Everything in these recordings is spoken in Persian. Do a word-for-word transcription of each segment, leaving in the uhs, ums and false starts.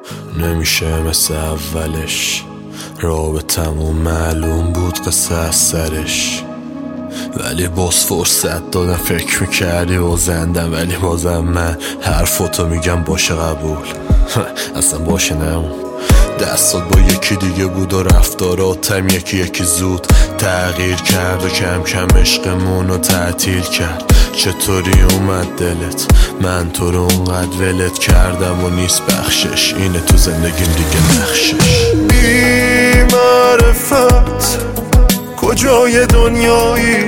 نمیشه مثل اولش، رابطمون معلوم بود قصه از سرش، ولی باز فرصت دادم فکر میکردی و زندم، ولی بازم من حرفاتو میگم باشه قبول اصلا باشه نمون. دستات با یکی دیگه بود و رفتاراتم یکی یکی زود تغییر کرد و کم کم عشقمون رو تعطیل کرد. چطوری اومد دلت؟ من تو رو اونقدر ولت کردم و نیست بخشش، اینه تو زندگیم دیگه نقشش. بی معرفت کجای دنیایی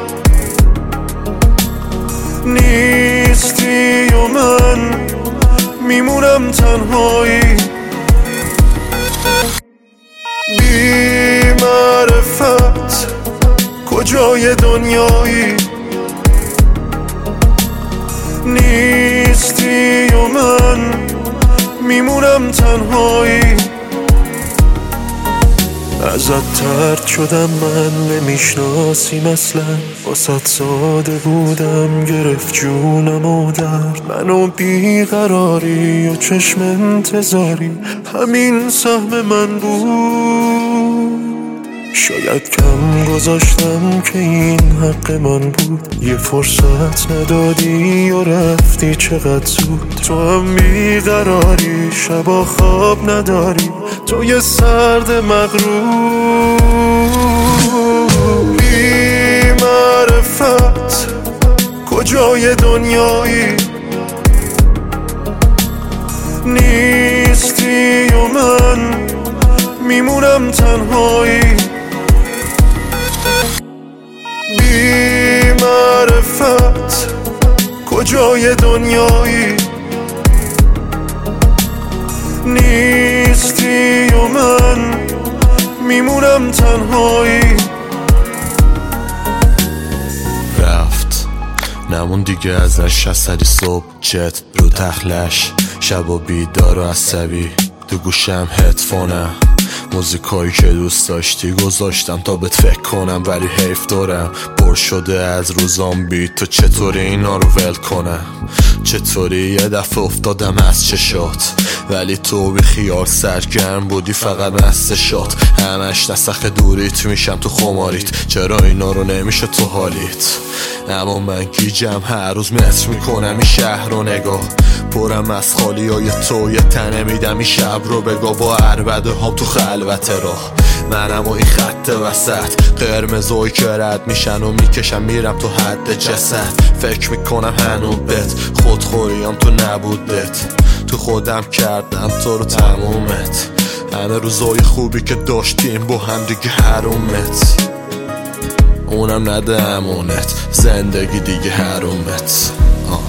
نیستی و من میمونم تنهایی. بی معرفت کجای دنیایی نیستی و من میمونم تنهایی. ازت ترد شدم من نمیشناسیم اصلا، واسه ساده بودم گرفت جونم و درد منو بیقراری و چشم انتظاری همین سهم من بود. شاید کم گذاشتم که این حق من بود، یه فرصت ندادی و رفتی چقدر زود. تو هم بیقراری شبا خواب نداری، تو یه سرد مغرور. بی معرفت کجای دنیایی نیستی و من میمونم تنهایی. بی معرفت کجای دنیایی نیستی و من میمونم تنهایی. رفت نمون دیگه ازش، اثری صبح جت رو تخلش، شب و بیدار و عصبی تو گوشم هدفونم، موزیکایی که دوست داشتی گذاشتم تا بهت فکر کنم، ولی حیف دارم پر شده از روزام بی تو. چطوری اینا رو ول کنم؟ چطوری یه دفعه افتادم از چشات، ولی تو بی خیال سرگرم بودی فقط مستشات. همش نسخ دوریت میشم تو خماریت، چرا اینا رو نمیشه تو حالیت؟ اما من گیجم هر روز متر میکنم این شهر رو نگاه، پرم از خالی های تو یه تنه میدم این شب رو بگاه. با عربده هم تو خلوت راه منم و این خط وسط، قرمزوی که رد میشن و میکشم میرم تو حد جسد. فکر میکنم هنوز بهت خودخوریم تو نبودت، تو خودم کردم تو رو تمومت. همه روزای خوبی که داشتیم با هم دیگه حرومت، اونم نده امونت، زندگی دیگه حرومت. آه.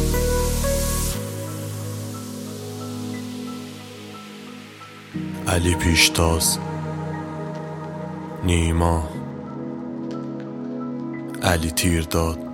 علی پیشتاز، نیما، علی تیرداد.